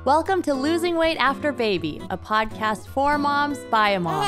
Welcome to Losing Weight After Baby, a podcast for moms by a mom.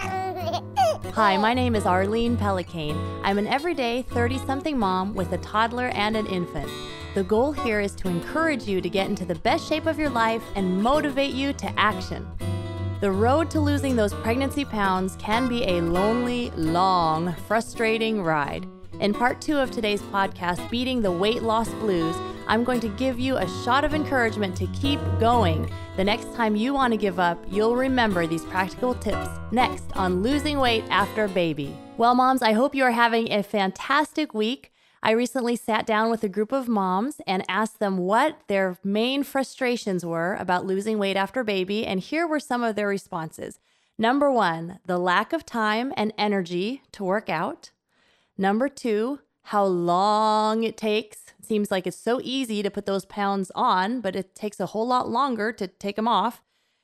Hi, my name is Arlene Pelicane. I'm an everyday 30-something mom with a toddler and an infant. The goal here is to encourage you to get into the best shape of your life and motivate you to action. The road to losing those pregnancy pounds can be a lonely, long, frustrating ride. In part 2 of today's podcast, Beating the Weight Loss Blues, I'm going to give you a shot of encouragement to keep going. The next time you want to give up, you'll remember these practical tips next on Losing Weight After Baby. Well, moms, I hope you are having a fantastic week. I recently sat down with a group of moms and asked them what their main frustrations were about losing weight after baby, and here were some of their responses. Number 1, the lack of time and energy to work out. Number 2, how long it takes. It seems like it's so easy to put those pounds on, but it takes a whole lot longer to take them off.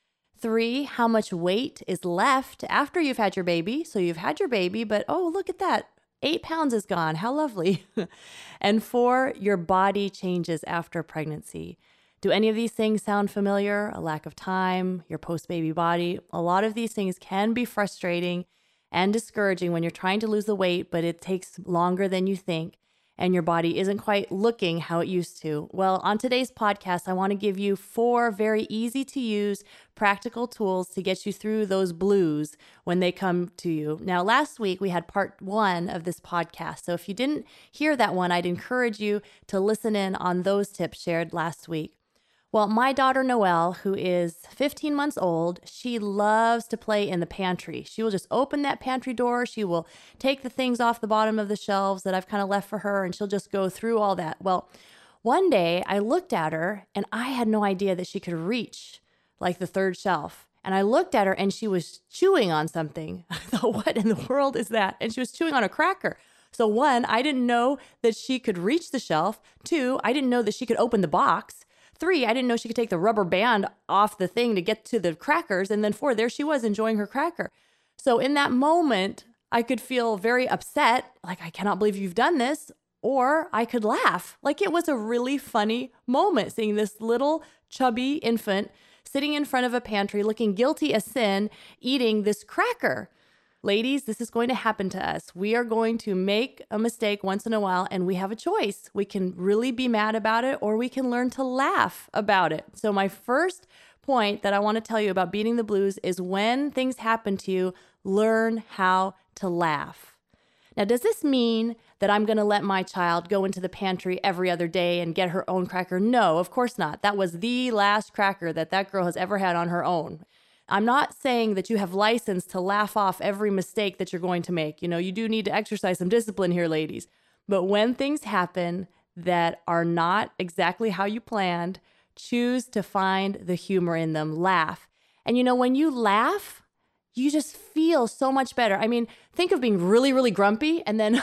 3, how much weight is left after you've had your baby. So you've had your baby, but oh, look at that. 8 pounds is gone. How lovely. And 4, your body changes after pregnancy. Do any of these things sound familiar? A lack of time, your post-baby body. A lot of these things can be frustrating and discouraging when you're trying to lose the weight, but it takes longer than you think, and your body isn't quite looking how it used to. Well, on today's podcast, I want to give you 4 very easy to use practical tools to get you through those blues when they come to you. Now, last week we had part 1 of this podcast. So if you didn't hear that one, I'd encourage you to listen in on those tips shared last week. Well, my daughter Noelle, who is 15 months old, she loves to play in the pantry. She will just open that pantry door. She will take the things off the bottom of the shelves that I've kind of left for her, and she'll just go through all that. Well, one day I looked at her and I had no idea that she could reach like the 3rd shelf. And I looked at her and she was chewing on something. I thought, what in the world is that? And she was chewing on a cracker. So 1, I didn't know that she could reach the shelf. 2, I didn't know that she could open the box. 3, I didn't know she could take the rubber band off the thing to get to the crackers. And then 4, there she was enjoying her cracker. So in that moment, I could feel very upset, like, I cannot believe you've done this. Or I could laugh. Like, it was a really funny moment seeing this little chubby infant sitting in front of a pantry looking guilty as sin, eating this cracker. Ladies, this is going to happen to us. We are going to make a mistake once in a while, and we have a choice. We can really be mad about it, or we can learn to laugh about it. So my first point that I want to tell you about beating the blues is when things happen to you, learn how to laugh. Now, does this mean that I'm going to let my child go into the pantry every other day and get her own cracker? No, of course not. That was the last cracker that girl has ever had on her own. I'm not saying that you have license to laugh off every mistake that you're going to make. You know, you do need to exercise some discipline here, ladies. But when things happen that are not exactly how you planned, choose to find the humor in them. Laugh. And you know, when you laugh, you just feel so much better. I mean, think of being really, really grumpy and then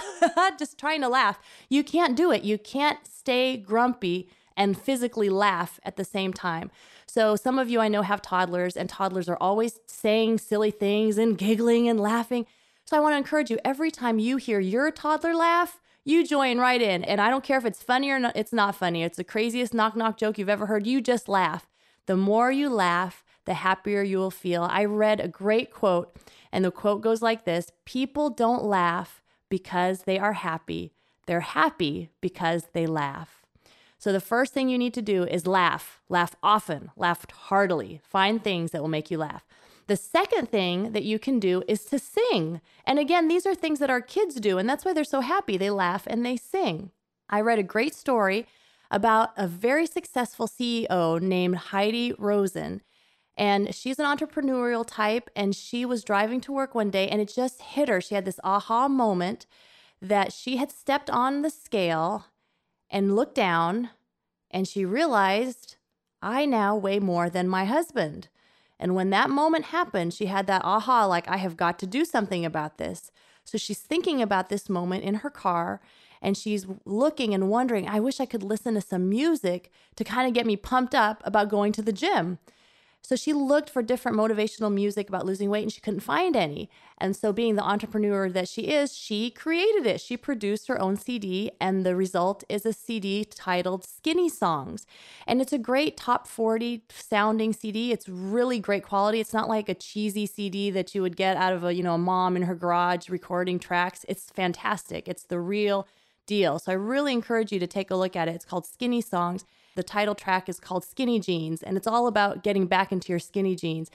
just trying to laugh. You can't do it. You can't stay grumpy and physically laugh at the same time. So some of you I know have toddlers, and toddlers are always saying silly things and giggling and laughing. So I want to encourage you, every time you hear your toddler laugh, you join right in. And I don't care if it's funny or not, it's not funny. It's the craziest knock-knock joke you've ever heard. You just laugh. The more you laugh, the happier you will feel. I read a great quote, and the quote goes like this: people don't laugh because they are happy. They're happy because they laugh. So the first thing you need to do is laugh. Laugh often. Laugh heartily. Find things that will make you laugh. The second thing that you can do is to sing. And again, these are things that our kids do, and that's why they're so happy. They laugh and they sing. I read a great story about a very successful CEO named Heidi Rosen. And she's an entrepreneurial type, and she was driving to work one day, and it just hit her. She had this aha moment that she had stepped on the scale and looked down, and she realized, I now weigh more than my husband. And when that moment happened, she had that aha, like, I have got to do something about this. So she's thinking about this moment in her car, and she's looking and wondering, I wish I could listen to some music to kind of get me pumped up about going to the gym. So she looked for different motivational music about losing weight and she couldn't find any. And so being the entrepreneur that she is, she created it. She produced her own CD, and the result is a CD titled Skinny Songs. And it's a great top 40 sounding CD. It's really great quality. It's not like a cheesy CD that you would get out of a mom in her garage recording tracks. It's fantastic. It's the real deal. So I really encourage you to take a look at it. It's called Skinny Songs. The title track is called Skinny Jeans, and it's all about getting back into your skinny jeans.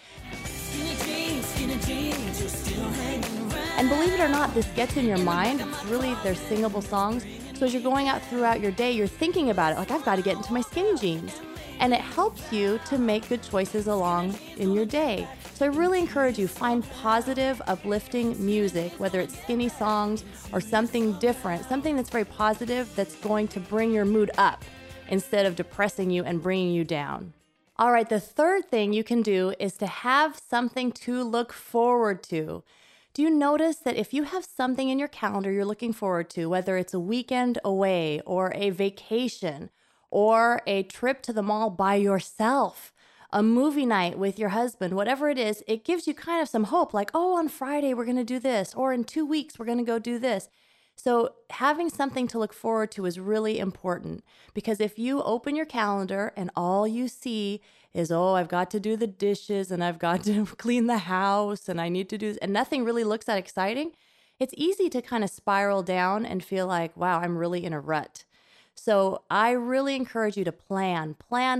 Skinny jeans, you're still hanging around. And believe it or not, this gets in your mind. It's really, they're singable songs. So as you're going out throughout your day, you're thinking about it, like, I've got to get into my skinny jeans. And it helps you to make good choices along in your day. So I really encourage you, find positive, uplifting music, whether it's skinny songs or something different, something that's very positive that's going to bring your mood up instead of depressing you and bringing you down. All right, the third thing you can do is to have something to look forward to. Do you notice that if you have something in your calendar you're looking forward to, whether it's a weekend away or a vacation or a trip to the mall by yourself, a movie night with your husband, whatever it is, it gives you kind of some hope, like, oh, on Friday we're going to do this, or in 2 weeks we're going to go do this. So having something to look forward to is really important, because if you open your calendar and all you see is, oh, I've got to do the dishes and I've got to clean the house and I need to do this, and nothing really looks that exciting, it's easy to kind of spiral down and feel like, wow, I'm really in a rut. So I really encourage you to plan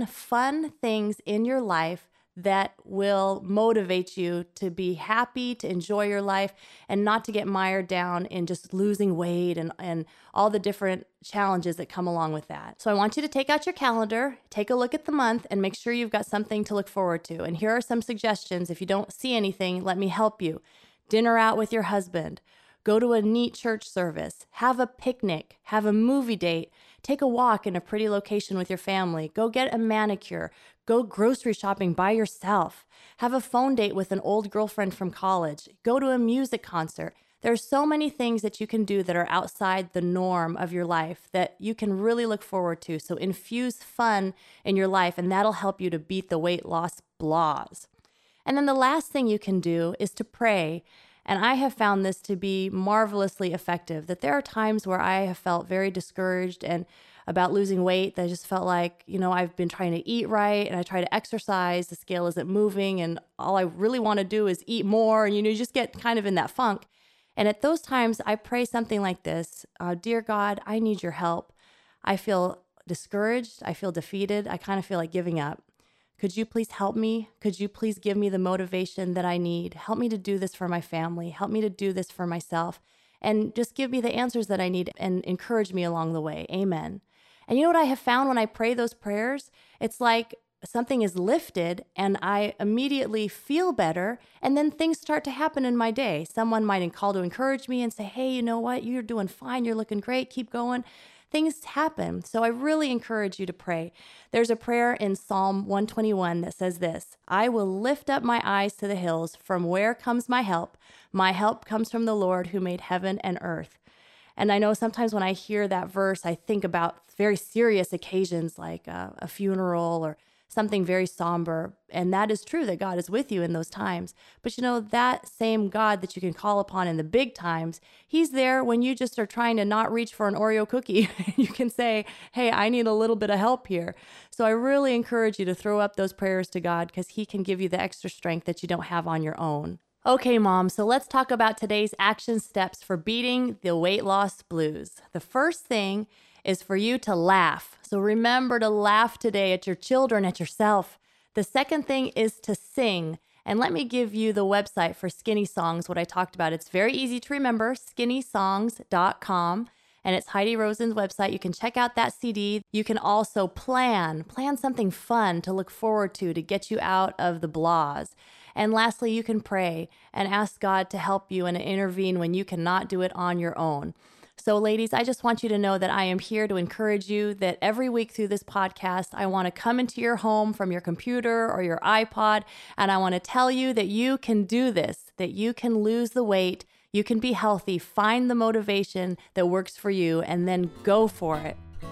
fun things in your life that will motivate you to be happy, to enjoy your life, and not to get mired down in just losing weight and all the different challenges that come along with that. So I want you to take out your calendar, take a look at the month, and make sure you've got something to look forward to. And here are some suggestions. If you don't see anything, let me help you. Dinner out with your husband. Go to a neat church service. Have a picnic. Have a movie date. Take a walk in a pretty location with your family. Go get a manicure. Go grocery shopping by yourself. Have a phone date with an old girlfriend from college. Go to a music concert. There are so many things that you can do that are outside the norm of your life that you can really look forward to. So infuse fun in your life, and that'll help you to beat the weight loss blahs. And then the last thing you can do is to pray. And I have found this to be marvelously effective, that there are times where I have felt very discouraged and about losing weight, that I just felt like, I've been trying to eat right and I try to exercise, the scale isn't moving, and all I really want to do is eat more. And, you just get kind of in that funk. And at those times, I pray something like this: Dear God, I need your help. I feel discouraged. I feel defeated. I kind of feel like giving up. Could you please help me? Could you please give me the motivation that I need? Help me to do this for my family. Help me to do this for myself. And just give me the answers that I need and encourage me along the way. Amen. And you know what I have found when I pray those prayers? It's like something is lifted and I immediately feel better, and then things start to happen in my day. Someone might call to encourage me and say, hey, you know what? You're doing fine. You're looking great. Keep going. Things happen. So I really encourage you to pray. There's a prayer in Psalm 121 that says this: I will lift up my eyes to the hills. From where comes my help? My help comes from the Lord who made heaven and earth. And I know sometimes when I hear that verse, I think about very serious occasions like a funeral or something very somber. And that is true, that God is with you in those times. But that same God that you can call upon in the big times, he's there when you just are trying to not reach for an Oreo cookie. You can say, hey, I need a little bit of help here. So I really encourage you to throw up those prayers to God, because he can give you the extra strength that you don't have on your own. Okay, Mom, so let's talk about today's action steps for beating the weight loss blues. The first thing is for you to laugh. So remember to laugh today at your children, at yourself. The second thing is to sing. And let me give you the website for Skinny Songs, what I talked about. It's very easy to remember, skinnysongs.com. And it's Heidi Rosen's website. You can check out that CD. You can also plan something fun to look forward to get you out of the blahs. And lastly, you can pray and ask God to help you and intervene when you cannot do it on your own. So ladies, I just want you to know that I am here to encourage you, that every week through this podcast, I want to come into your home from your computer or your iPod, and I want to tell you that you can do this, that you can lose the weight, you can be healthy, find the motivation that works for you, and then go for it.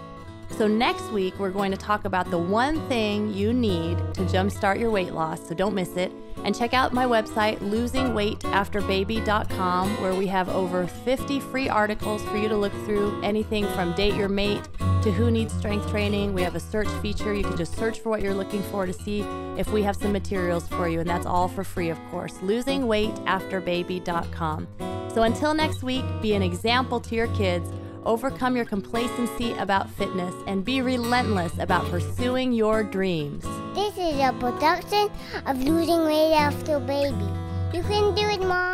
So next week, we're going to talk about the one thing you need to jumpstart your weight loss, so don't miss it. And check out my website, losingweightafterbaby.com, where we have over 50 free articles for you to look through, anything from date your mate to who needs strength training. We have a search feature. You can just search for what you're looking for to see if we have some materials for you, and that's all for free, of course. losingweightafterbaby.com. So until next week, be an example to your kids, overcome your complacency about fitness, and be relentless about pursuing your dreams. This is a production of Losing Weight After Baby. You can do it, Mom.